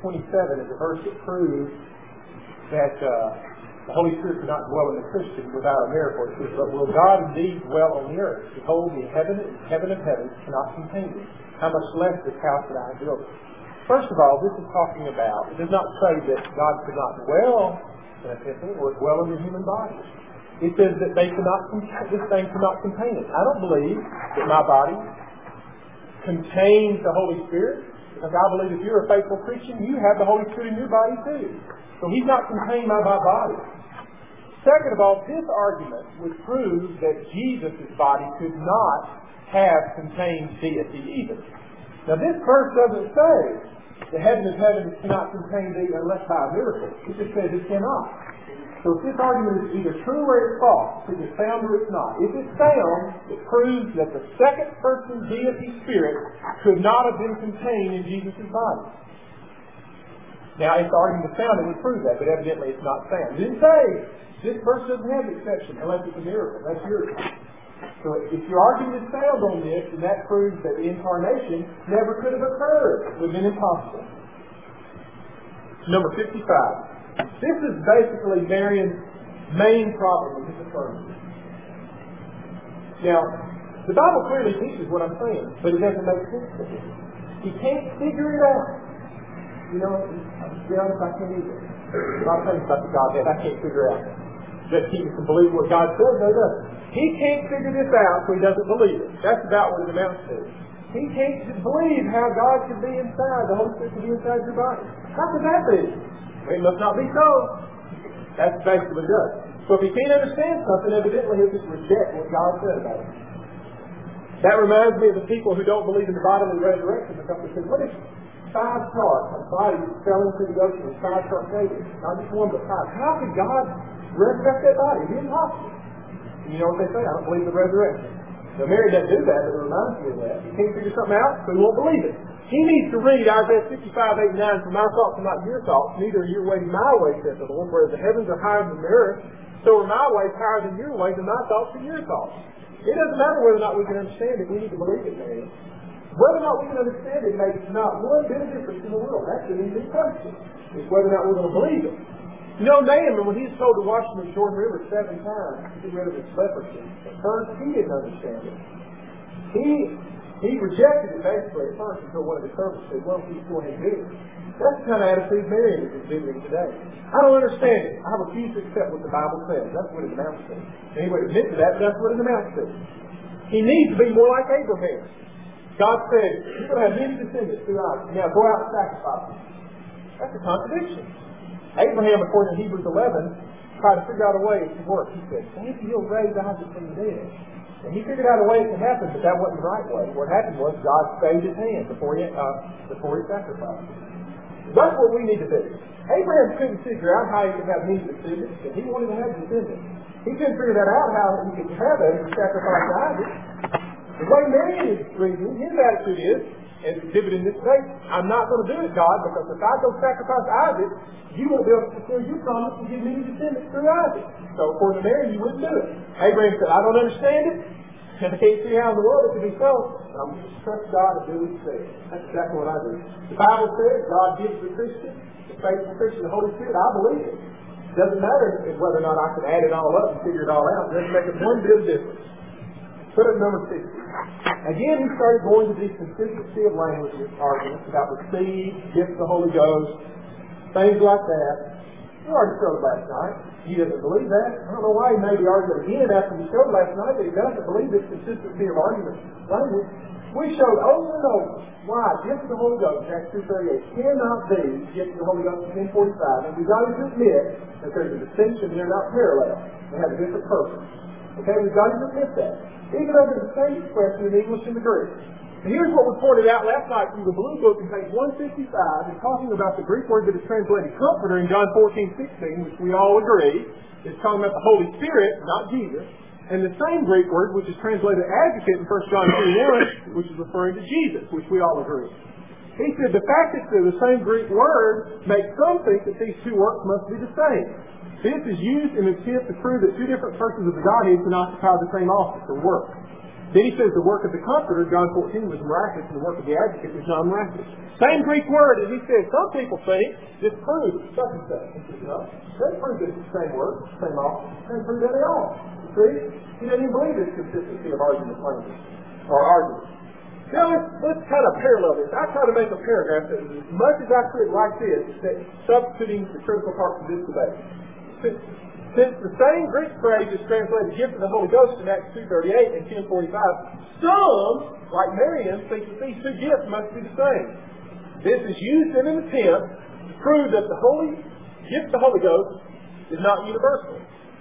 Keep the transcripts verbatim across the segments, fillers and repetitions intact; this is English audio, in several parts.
twenty-seven is a verse that proves that uh, the Holy Spirit cannot dwell in the Christian without a miracle. It says, but will God indeed dwell on the earth? Behold, the heaven, heaven of heavens cannot contain thee. How much less this house that I have built? First of all, this is talking about, it does not say that God could not dwell in a temple or dwell in the human body. It says that they cannot, this thing cannot contain it. I don't believe that my body contains the Holy Spirit, because I believe if you're a faithful Christian, you have the Holy Spirit in your body too. So He's not contained by my body. Second of all, this argument would prove that Jesus' body could not have contained deity either. Now this verse doesn't say the heaven of heavens cannot contain thee unless by a miracle. It just says it cannot. So if this argument is either true or it's false, if it's sound or it's not. If it's sound, it proves that the second person deity spirit could not have been contained in Jesus' body. Now, if the argument is sound, it would prove that, but evidently it's not sound. It didn't say this verse doesn't have exception unless it's a miracle. That's yours. So if your argument is sound on this, then that proves that the incarnation never could have occurred. It would have been impossible. Number fifty-five. This is basically Marian's main problem with his affirmation. Now, the Bible clearly teaches what I'm saying, but it doesn't make sense to him. He can't figure it out. You know, to be honest, I can't either. A lot of things about the Godhead I can't figure out. Just keep from believing what God says, no, he doesn't. He can't figure this out, so he doesn't believe it. That's about what it amounts to. He can't believe how God can be inside, the Holy Spirit can be inside your body. How could that be? It must not be so. That's basically what it does. So if he can't understand something, evidently he'll just reject what God said about it. That reminds me of the people who don't believe in the bodily resurrection, because they say, what if five sharks, a body fell into the ocean and five sharks ate it? Not just one, but five. How could God resurrect that body? It'd be impossible. And you know what they say? I don't believe the resurrection. Now Mary doesn't do that, but it reminds me of that. He can't figure something out, so he won't believe it. He needs to read Isaiah fifty-five, eight, and nine, for my thoughts are not your thoughts, neither are your ways my ways, says the Lord, whereas the heavens are higher than the earth, so are my ways higher than your ways, and my thoughts are your thoughts. It doesn't matter whether or not we can understand it, we need to believe it, Mary. Whether or not we can understand it makes not one bit of difference in the world. That's an easy question. It's whether or not we're going to believe it. You know, Naaman, when he was told to wash in the Jordan River seven times to get rid of his leprosy, at first he didn't understand it. He he rejected it basically at first until one of the servants said, well, he's going to do it. That's the kind of attitude Mary is exhibiting today. I don't understand it. I refuse to accept what the Bible says. That's what it amounts to. And he would admit to that, but that's what it amounts to. He needs to be more like Abraham. God said, you're going to have many descendants through Isaac. Now go out and sacrifice them. That's a contradiction. Abraham, according to Hebrews eleven, tried to figure out a way to work. He said, maybe he'll raise Isaac from the dead. And he figured out a way it could happen, but that wasn't the right way. What happened was God stayed his hand before he, uh, before he sacrificed. That's what we need to do. Abraham couldn't figure out how he could have many descendants, and he wanted to have descendants. He couldn't figure that out, how he could have that if he sacrificed Isaac. The way Mary is reasoning, his attitude is, as exhibited in this day, I'm not going to do it, God, because if I go sacrifice Isaac, you won't be able to fulfill your promise and give me descendants through Isaac. So according to Mary, you wouldn't do it. Abraham said, I don't understand it, and I can't see how in the world it could be so. I'm going to trust God and do what he says. That's exactly what I do. The Bible says God gives the Christian, the faithful Christian, the Holy Spirit. I believe it. It doesn't matter whether or not I can add it all up and figure it all out. It doesn't make it one bit of difference. Put it at number sixty. Again, he started going to this consistency of language arguments about receive, gift of the Holy Ghost, things like that. We already showed last night. He doesn't believe that. I don't know why he made the argument again after we showed last night that he doesn't believe this consistency of argument language. We showed over and over why gift of the Holy Ghost, Acts two thirty-eight, cannot be gift of the Holy Ghost in ten forty-five. And we've got to admit that there's a distinction, they're not parallel. They have a different purpose. Okay, we've got to admit that. Even under the same expression in English and the Greek. And here's what we pointed out last night from the Blue Book in page one fifty-five, is talking about the Greek word that is translated comforter in John fourteen sixteen, which we all agree is talking about the Holy Spirit, not Jesus. And the same Greek word, which is translated advocate in First John two one, which is referring to Jesus, which we all agree. He said the fact that they're the same Greek word makes some think that these two works must be the same. This is used in an attempt to prove that two different persons of the Godhead can occupy the same office or work. Then he says the work of the Comforter, John fourteen, was miraculous, and the work of the Advocate was non-miraculous. Same Greek word, and he says some people think this proves such and such. He says, no, doesn't prove it's the same word, same office. Doesn't prove that at all. You see? He doesn't even believe this consistency of argument language, or argument. Now let's, let's kind of parallel this. I try to make a paragraph that is as much as I could like this, that substituting the critical parts of this debate. Since, since the same Greek phrase is translated gift of the Holy Ghost in Acts two thirty-eight and ten forty-five, some, like Marian, think that these two gifts must be the same. This is used in an attempt to prove that the Holy gift of the Holy Ghost is not universal.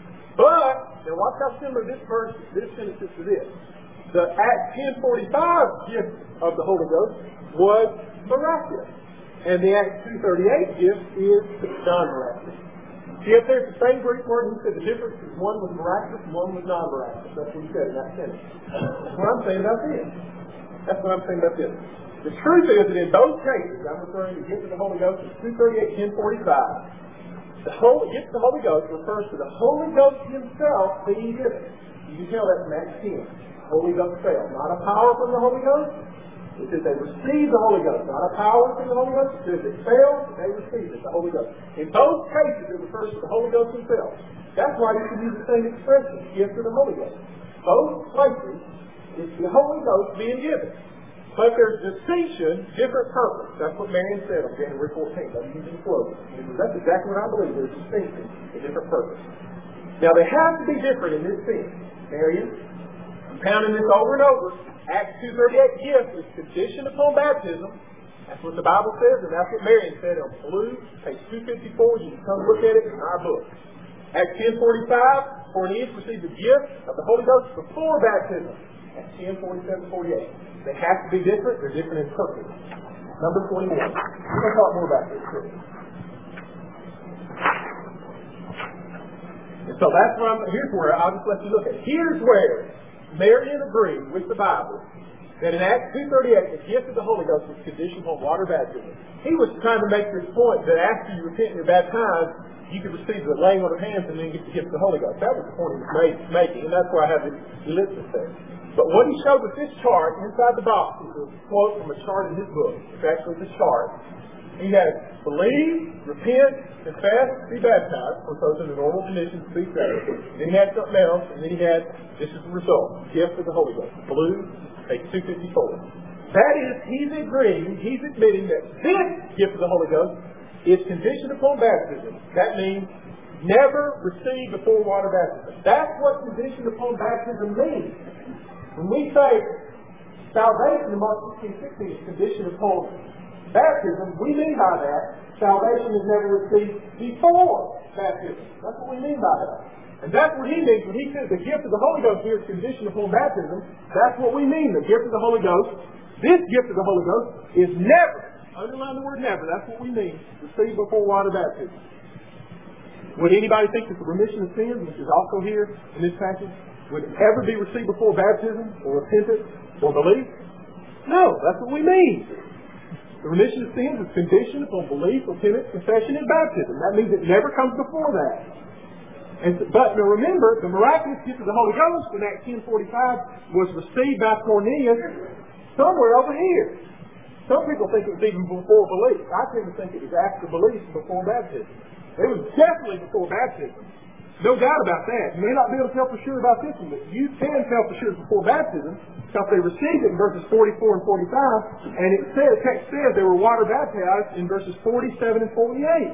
But, now watch how similar this verse, this sentence is to this. The Acts ten forty-five gift of the Holy Ghost was miraculous. And the Acts two thirty-eight gift is non-miraculous. See up there, it's the same Greek word, and he said the difference is one was miraculous and one was non-miraculous. That's what he said in that sentence. That's what I'm saying about this. That's what I'm saying about this. The truth is that in both cases, I'm referring to the gift of the Holy Ghost in two thirty-eight, ten forty-five, the whole gift of the Holy Ghost refers to the Holy Ghost himself being given. You can tell that from Acts ten. Holy Ghost fell. Not a power from the Holy Ghost. It says they received the Holy Ghost. Not a power from the Holy Ghost. It says it fell, and they received it, the Holy Ghost. In both cases, it refers to the Holy Ghost himself. That's why you can use the same expression, gift of the Holy Ghost. Both places, it's the Holy Ghost being given. But there's distinction, different purpose. That's what Marian said on January fourteenth. I'm using quotes. That's exactly what I believe. There's distinction, a different purpose. Now, they have to be different in this sense. Marian, I'm pounding this over and over. Acts two thirty-eight gift is conditioned upon baptism. That's what the Bible says, and that's what Marian said on blue, page two fifty-four. You can come look at it in our book. Acts ten forty-five, Cornelius received the gift of the Holy Ghost before baptism. Acts ten forty-seven, forty-eight. They have to be different. They're different in purpose. Number twenty-one. We're going to talk more about this too. And so that's where I'm, here's where I'll just let you look at it. Here's where Marian agreed with the Bible that in Acts two thirty-eight, the gift of the Holy Ghost was conditioned on water baptism. He was trying to make this point that after you repent and you're baptized, you can receive the laying on of hands and then get the gift of the Holy Ghost. That was the point he was made, making, and that's why I have this ellipsis there. But what he showed with this chart inside the box is a quote from a chart in his book. It's actually the chart. He had believe, repent, confess, be baptized, for those are the normal conditions to be saved. Then he had something else, and then he had, this is the result, gift of the Holy Ghost. Blue, page two fifty-four. That is, he's agreeing, he's admitting that this gift of the Holy Ghost is conditioned upon baptism. That means never received before water baptism. That's what conditioned upon baptism means. When we say salvation in Mark sixteen sixteen is conditioned upon baptism, we mean by that salvation is never received before baptism. That's what we mean by that. And that's what he means when he says the gift of the Holy Ghost here is conditioned upon baptism. That's what we mean, the gift of the Holy Ghost. This gift of the Holy Ghost is never, underline the word never, that's what we mean, received before water baptism. Would anybody think that the remission of sins, which is also here in this passage, would ever be received before baptism or repentance or belief? No, that's what we mean. The remission of sins is conditioned upon belief, repentance, confession, and baptism. That means it never comes before that. And, but now remember, the miraculous gift of the Holy Ghost in Acts ten forty-five was received by Cornelius somewhere over here. Some people think it was even before belief. I tend to think it was after belief, before baptism. It was definitely before baptism. No doubt about that. You may not be able to tell for sure about this one, but you can tell for sure before baptism, because they received it in verses forty-four and forty-five, and it says, the text says they were water baptized in verses forty-seven and forty-eight.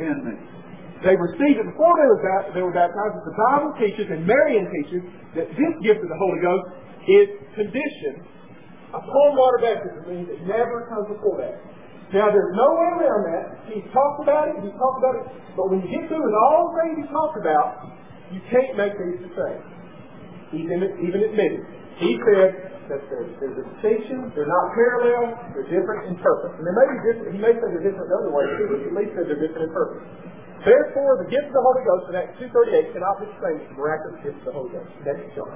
They received it before they were, ba- they were baptized, but the Bible teaches, and Marian teaches, that this gift of the Holy Ghost is conditioned upon water baptism. It means it never comes before that. Now, there's no way around that. He's talked about it, he's talked about it, but when you get through with all the things he's talked about, you can't make these the same. He's even admitted. He said that there's, there's a distinction, they're not parallel, they're different in purpose. And they may be different, he may say they're different in other ways, but at least said they're different in purpose. Therefore, the gift of the Holy Ghost in Acts two thirty-eight cannot be the same as the miraculous gift of the Holy Ghost. Next chart.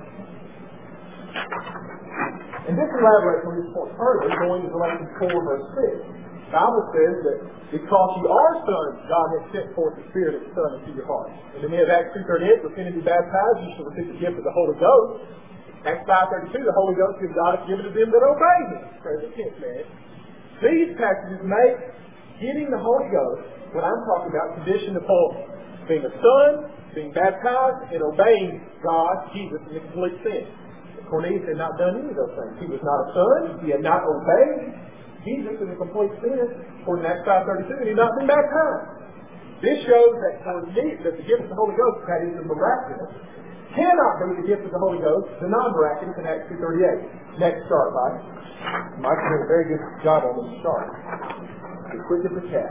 And this elaborates on this point further, going to Galatians four, verse six. The Bible says that because you are sons, God has sent forth the Spirit of the Son into your heart. And then we have Acts two thirty-eight, repent and be baptized, you shall receive the gift of the Holy Ghost. Acts five thirty-two, the Holy Ghost is God is given to them that obey Him. Present tense, man. These passages make getting the Holy Ghost what I'm talking about conditioned upon being a son, being baptized, and obeying God, Jesus, in the complete sense. Cornelius had not done any of those things. He was not a son. He had not obeyed Jesus in the complete sense, according to Acts five thirty-two, and he had not been baptized. This shows that Cornelius, that the gift of the Holy Ghost, that is the miraculous, cannot be the gift of the Holy Ghost, the non-miraculous, in Acts two thirty-eight. Next chart, Mike. Mike's doing a very good job on this chart. Be quick as a cat.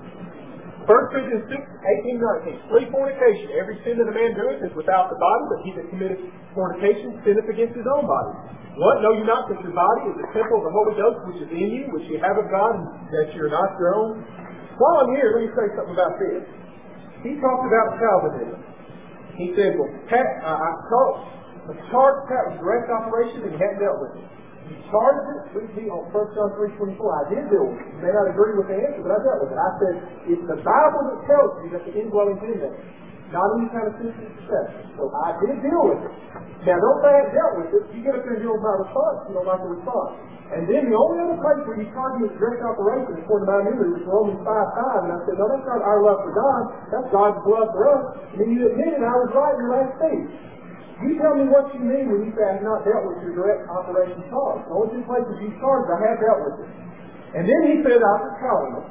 First Corinthians six, eighteen, nineteen. Flee fornication. Every sin that a man doeth is without the body, but he that committeth fornication sinneth against his own body. What? Know you not that your body is the temple of the Holy Ghost which is in you, which you have of God, and that you are not your own? While I'm here, let me say something about this. He talked about Calvinism. He said, well, Pat, uh, I taught, I charged Pat with direct operation and he hadn't dealt with it. He charged it with me on First John three twenty-four. I did deal with it. You may not agree with the answer, but I dealt with it. I said, it's the Bible that tells you that the indwelling's in there. Not any kind of sensitive perception. So I did deal with it. Now, don't say I haven't dealt with it. You get up there and deal with my response. You don't like the response. And then the only other place where you charge me with direct operation, according to my memory, was Romans five five. And I said, no, that's not our love for God. That's God's love for us. And then you admitted I was right in your last speech. You tell me what you mean when you say I have not dealt with your direct operation charge. The only two places you charged, I have dealt with it. And then he said, I was Calvinist.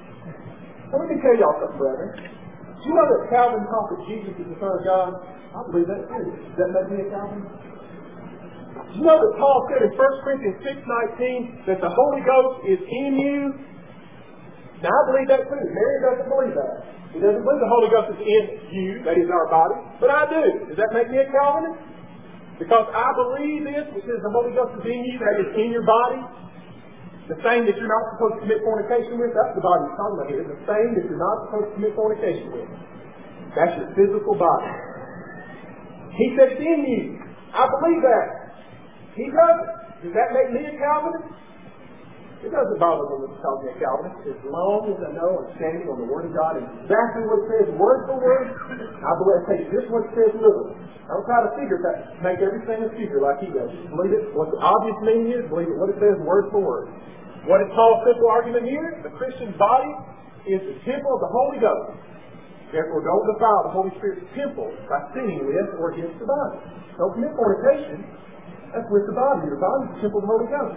So let me tell y'all something, brethren. Do you know that Calvin taught that Jesus is the Son of God? I believe that too. Does that make me a Calvinist? Do you know that Paul said in First Corinthians six nineteen that the Holy Ghost is in you? Now I believe that too. Mary doesn't believe that. He doesn't believe the Holy Ghost is in you, that is our body, but I do. Does that make me a Calvinist? Because I believe this, which says the Holy Ghost is in you, that is in your body. The thing that you're not supposed to commit fornication with, that's the body he's talking about here. The thing that you're not supposed to commit fornication with. That's your physical body. He said it's in you. I believe that. He doesn't. Does that make me a Calvinist? It doesn't bother me when he calls me a Calvinist. As long as I know I'm standing on the Word of God and exactly what it says, word for word, I believe I take just what it says literally. I don't try to figure that, make everything a figure like he does. Just believe it. What the obvious meaning is, believe it what it says word for word. What is Paul's simple argument here? The Christian's body is the temple of the Holy Ghost. Therefore, don't defile the Holy Spirit's temple by sinning with or against the body. Don't commit fornication. That's with the body. Your body is the temple of the Holy Ghost.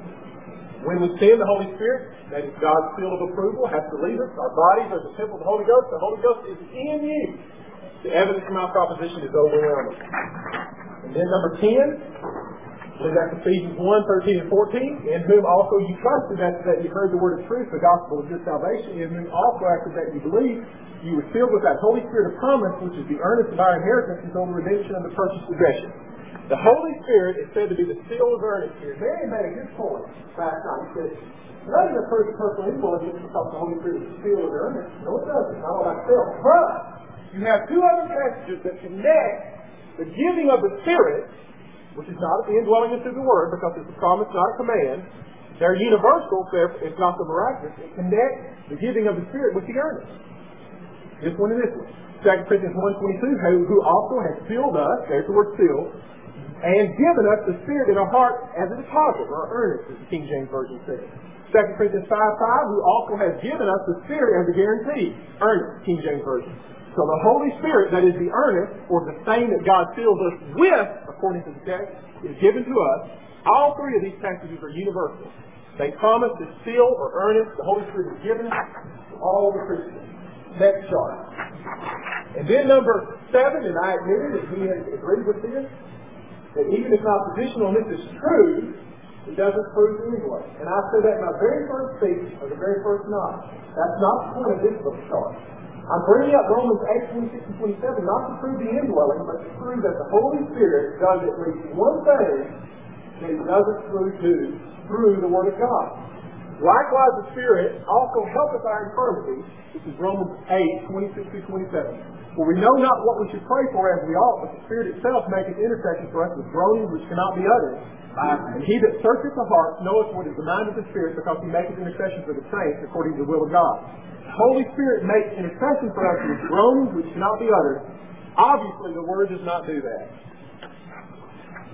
When we sin, the Holy Spirit, that is God's seal of approval, has to leave us. Our bodies are the temple of the Holy Ghost. The Holy Ghost is in you. The evidence for my proposition is overwhelming. And then number ten, believe that's Ephesians one, thirteen and fourteen, in whom also you trusted after that you heard the word of truth, the gospel of your salvation, in whom also after that you believed, you were filled with that Holy Spirit of promise, which is the earnest of our inheritance until the redemption of the purchased possession. The Holy Spirit is said to be the seal of earnest here. Mary made a good point last night. He said, none of the first personal influence is because the Holy Spirit is the seal of earnest. No, it doesn't. Not all by itself. But you have two other passages that connect the giving of the Spirit, which is not the indwelling into the Word, because it's a promise, not a command. They're universal, so it's not the miraculous. It connects the giving of the Spirit with the earnest. This one and this one. Second Corinthians one twenty-two, who, who also has sealed us, there's the word seal, and given us the Spirit in our heart as a deposit, or earnest, as the King James Version says. Second Corinthians five five, who also has given us the Spirit as a guarantee, earnest, King James Version. So the Holy Spirit, that is the earnest, or the thing that God seals us with, according to the text, is given to us. All three of these passages are universal. They promise to seal or earnest. The Holy Spirit is given to all the Christians. Next chart. And then number seven, and I admitted that he has agreed with this, that even if my position on this is true, it doesn't prove the anyway. And I said that in my very first speech, or the very first night. That's not the point of this book chart. I'm bringing up Romans eight, twenty-six and twenty-seven, not to prove the indwelling, but to prove that the Holy Spirit does at least one thing that it doesn't through do through the Word of God. Likewise, the Spirit also helpeth our infirmities. This is Romans eight, twenty-six through twenty-seven. For we know not what we should pray for as we ought, but the Spirit itself maketh intercession for us with groanings which cannot be uttered. Uh, and he that searcheth the heart knoweth what is the mind of the Spirit, because he maketh intercession for the saints according to the will of God. The Holy Spirit makes intercession for us with groanings which cannot be uttered. Obviously, the Word does not do that.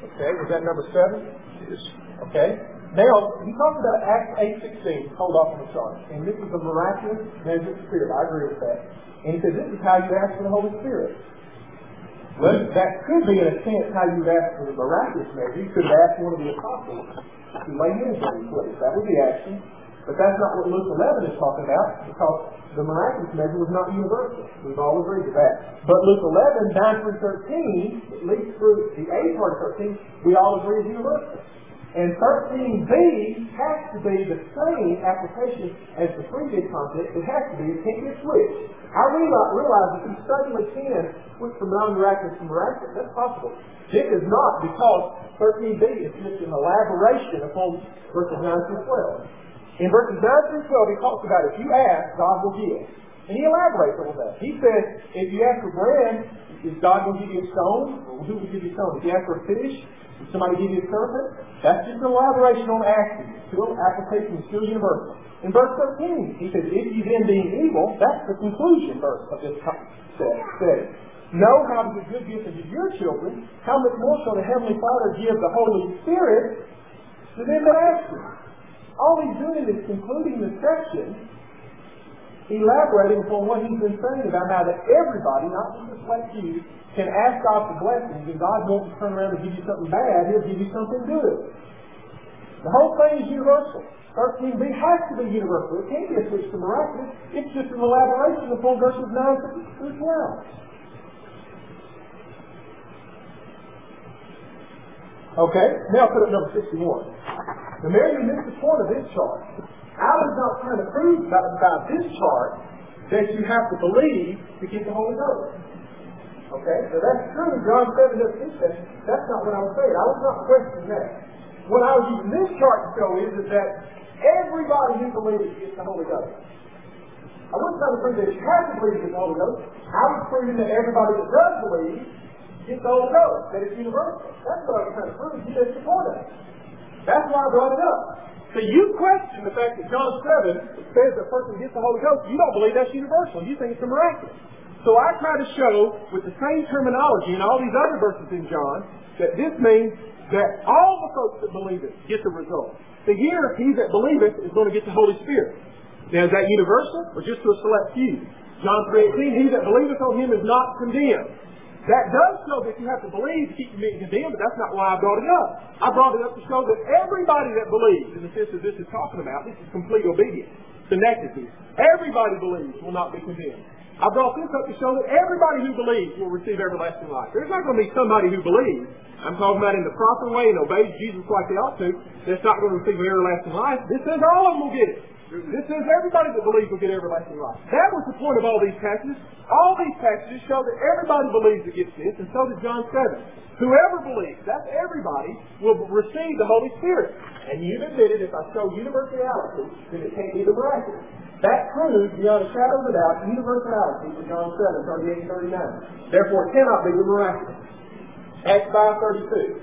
Okay, was that number seven? Yes. Okay. Now, he talks about Acts eight sixteen, hold off on the chart. And this is a miraculous measure of Spirit. I agree with that. And he says this is how you ask for the Holy Spirit. Well, that could be, in a sense, how you would ask for the miraculous measure. You could have asked one of the apostles to lay hands on his place. That would be action. But that's not what Luke eleven is talking about, because the miraculous measure was not universal. We've all agreed to that. But Luke eleven, nine through thirteen, at least through the A part of thirteen, we all agree is universal. And thirteen B has to be the same application as the previous context. It has to be. It can't be a switch. I realize, realize that you suddenly can switch from non-miraculous to miraculous. That's possible. This is not, because thirteen B is just an elaboration upon verses nine through twelve. In verses nine through twelve, he talks about if you ask, God will give. And he elaborates on that. He says, if you ask for bread, is God going to give you a stone? Or who will give you a stone? If you ask for a fish, will somebody give you a serpent? That's just an elaboration on asking. Still, application is still universal. In verse thirteen, he says, if you then being evil, that's the conclusion verse of this study. Know how to give good gifts unto your children, how much more shall the Heavenly Father give the Holy Spirit to them that ask Him? All he's doing is concluding the section, elaborating upon what he's been saying about how that everybody, not just like you, can ask God for blessings, and God won't turn around and give you something bad, He'll give you something good. The whole thing is universal. thirteen B has to be universal. It can't be a switch to miraculous. It's just an elaboration upon verses nine through twelve. Okay, now put up number sixty-one. Now, Mary, you missed the point of this chart. I was not trying to prove about, about this chart that you have to believe to get the Holy Ghost. Okay, so that's true. John seven doesn't teach that. That's not what I was saying. I was not questioning that. What I was using this chart to show is, is that everybody who believes gets the Holy Ghost. I wasn't trying to prove that you have to believe in the Holy Ghost. I was proving that everybody that does believe gets the Holy Ghost, that it's universal. That's what I was trying to prove. You didn't support it. That's why I brought it up. So you question the fact that John seven says that a person gets the Holy Ghost. You don't believe that's universal. You think it's a miraculous. So I try to show with the same terminology in all these other verses in John that this means that all the folks that believe it get the result. So here, he that believeth is going to get the Holy Spirit. Now, is that universal or just to a select few? John three eighteen, he that believeth on him is not condemned. That does show that you have to believe to keep from being condemned, but that's not why I brought it up. I brought it up to show that everybody that believes, in the sense that this is talking about, this is complete obedience, synecdoche. Everybody believes will not be condemned. I brought this up to show that everybody who believes will receive everlasting life. There's not going to be somebody who believes, I'm talking about in the proper way and obeys Jesus like they ought to, that's not going to receive everlasting life. This says all of them will get it. This says everybody that believes will get everlasting life. That was the point of all these passages. All these passages show that everybody believes that gets this, and so does John seven. Whoever believes, that's everybody, will receive the Holy Spirit. And you've admitted, if I show universality, then it can't be the miraculous. That proves, beyond a shadow of a doubt, universality for John seven, thirty-eight and thirty-nine. Therefore, it cannot be the miraculous. Acts five thirty-two.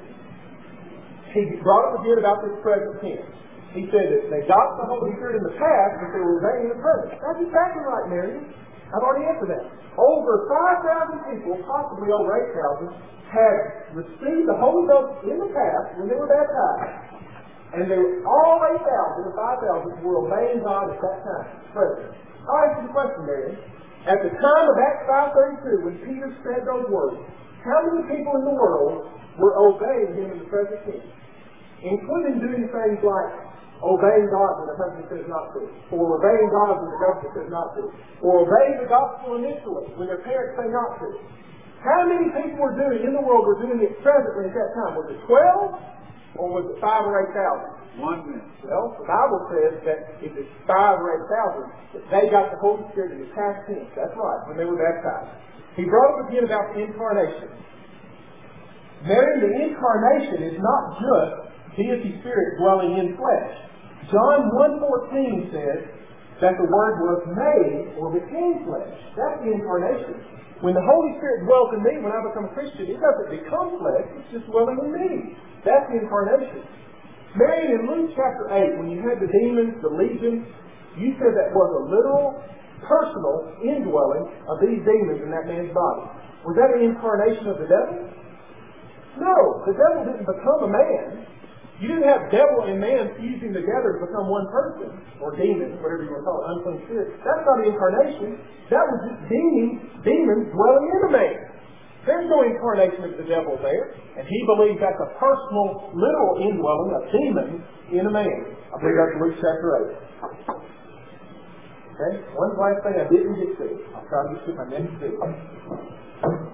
He brought up again about this present tense. He said that they got the Holy Spirit in the past, but they were obeying the present. That's exactly right, Marion. I've already answered that. Over five thousand people, possibly over eight thousand, had received the Holy Ghost in the past when they were baptized. And they were, all eight thousand or five thousand were obeying God at that time, present. I'll ask you a question, Marion. At the time of Acts five thirty-two, when Peter said those words, how many people in the world were obeying him in the present tense? Including doing things like obeying God when the husband says not to, or obeying God when the government says not to, or obeying the gospel initially when their parents say not to. How many people were doing in the world were doing it presently at that time? Was it twelve, or was it five or eight thousand? One minute. Well, the Bible says that if it's five or eight thousand, that they got the Holy Spirit in the past tense. That's right, when they were baptized. He brought up again about the incarnation. Mary, the incarnation is not just deity spirit dwelling in flesh. John one fourteen says that the Word was made or became flesh. That's the incarnation. When the Holy Spirit dwells in me, when I become a Christian, it doesn't become flesh, it's just dwelling in me. That's the incarnation. Mary, in Luke chapter eight, when you had the demons, the legions, you said that was a literal, personal indwelling of these demons in that man's body. Was that an incarnation of the devil? No, the devil didn't become a man. You didn't have devil and man fusing together to become one person, or demons, whatever you want to call it, unclean spirit. That's not the incarnation. That was just demons, demons dwelling in a man. There's no incarnation of the devil there. And he believes that's a personal, literal indwelling of demons in a man. I believe that's Luke chapter eight. Okay? One last thing I didn't get to. I'll try to get to my next video.